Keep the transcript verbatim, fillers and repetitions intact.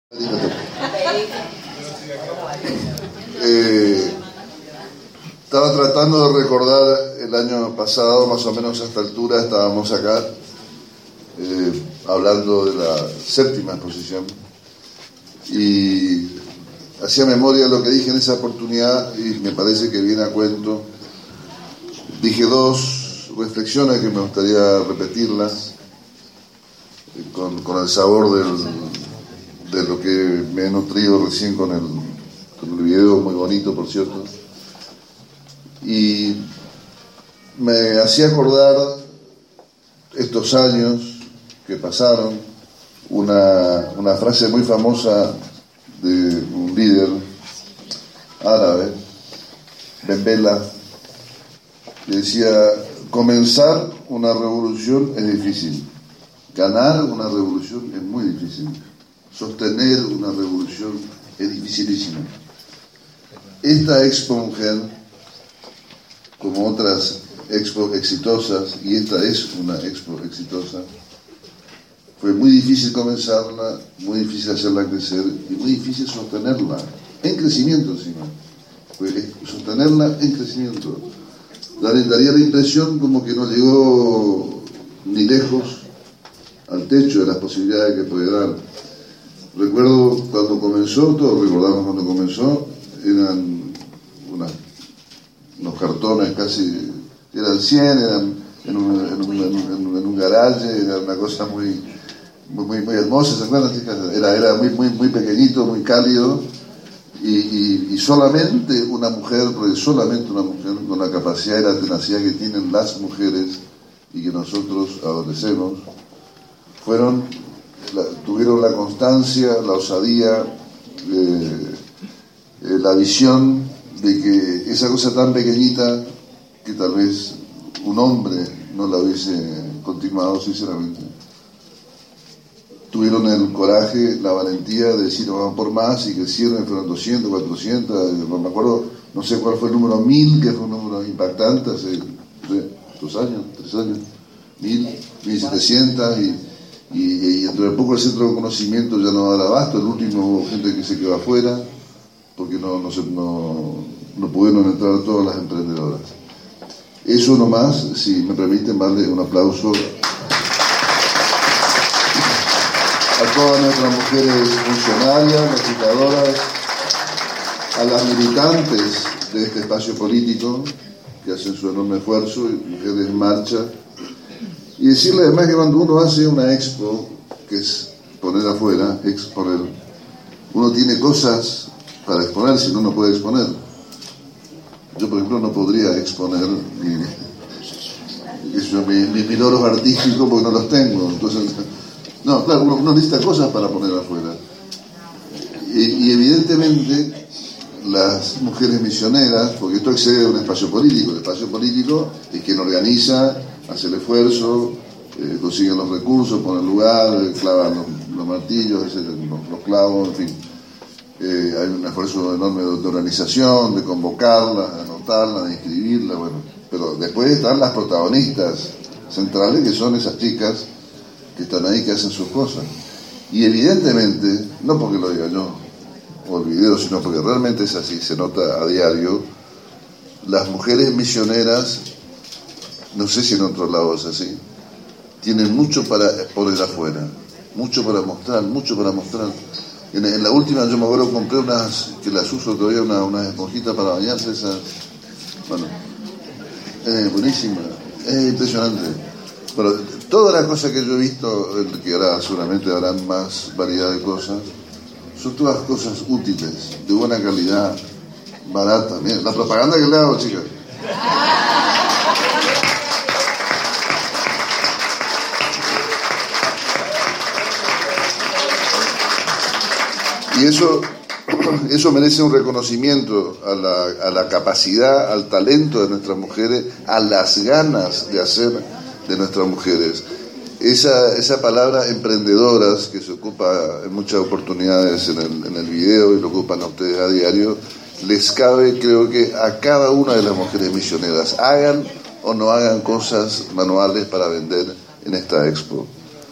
Eh, estaba tratando de recordar el año pasado, más o menos a esta altura estábamos acá eh, hablando de la séptima exposición y hacía memoria de lo que dije en esa oportunidad y me parece que viene a cuento. Dije dos reflexiones que me gustaría repetirlas eh, con, con el sabor del, de lo que me he nutrido recién con el, con el video, muy bonito por cierto, y me hacía acordar estos años que pasaron, una, una frase muy famosa de un líder árabe, Ben Bella, que decía: comenzar una revolución es difícil, ganar una revolución es muy difícil, sostener una revolución es dificilísimo. Esta Expo Mujer, como otras Expo exitosas, y esta es una Expo exitosa, fue muy difícil comenzarla, muy difícil hacerla crecer y muy difícil sostenerla, en crecimiento encima. Fue sostenerla en crecimiento. Daría la impresión como que no llegó ni lejos al techo de las posibilidades que puede dar. Recuerdo cuando comenzó, todos recordamos cuando comenzó, eran unas, unos cartones casi, eran cien, eran en un, en un, en un, en un garaje, era una cosa muy, muy, muy, muy hermosa, ¿se acuerdan? Era, era muy, muy, muy pequeñito, muy cálido, y, y, y solamente una mujer, porque solamente una mujer con la capacidad y la tenacidad que tienen las mujeres y que nosotros adolecemos, fueron... La, tuvieron la constancia, la osadía, eh, eh, la visión de que esa cosa tan pequeñita que tal vez un hombre no la hubiese continuado, sinceramente. Tuvieron el coraje, la valentía de decir vamos por más, y que cierren, fueron doscientos, cuatrocientos, no me acuerdo, no sé cuál fue el número, mil, que fue un número impactante hace dos años, tres años, mil, mil setecientos, y Y, y dentro de poco el centro de conocimiento ya no da abasto. El último hubo gente que se quedó afuera porque no, no, se, no, no pudieron entrar todas las emprendedoras. Eso nomás, si me permiten, darle un aplauso a todas nuestras mujeres funcionarias, legisladoras, a las militantes de este espacio político que hacen su enorme esfuerzo, mujeres en marcha. Y decirle además que cuando uno hace una expo, que es poner afuera, exponer, uno tiene cosas para exponer, si no, no puede exponer. Yo, por ejemplo, no podría exponer mi, mi, mi, mis logros artísticos porque no los tengo. Entonces, no, claro, uno, uno necesita cosas para poner afuera. Y, y evidentemente las mujeres misioneras, porque esto excede a un espacio político, el espacio político es quien organiza, hace el esfuerzo, eh, consigue los recursos, pone el lugar, clava los, los martillos, los, los clavos, en fin. Eh, hay un esfuerzo enorme de, de organización, de convocarla, de anotarla, de inscribirla, bueno. Pero después están las protagonistas centrales, que son esas chicas que están ahí, que hacen sus cosas. Y evidentemente, no porque lo diga yo o el video, sino porque realmente es así, se nota a diario, las mujeres misioneras, no sé si en otro lado es así, tienen mucho para poner afuera, mucho para mostrar, mucho para mostrar. En, en la última, yo me acuerdo, compré unas, que las uso todavía, una, unas esponjitas para bañarse, esas, bueno, eh, buenísima, es impresionante. Bueno, todas las cosas que yo he visto, que ahora seguramente habrán más variedad de cosas, son todas cosas útiles, de buena calidad, baratas. Miren, la propaganda que le hago, chicas. Y eso, eso merece un reconocimiento a la, a la capacidad, al talento de nuestras mujeres, a las ganas de hacer de nuestras mujeres. Esa, esa palabra emprendedoras, que se ocupa en muchas oportunidades en el, en el video y lo ocupan a ustedes a diario, les cabe, creo que a cada una de las mujeres misioneras, hagan o no hagan cosas manuales para vender en esta expo.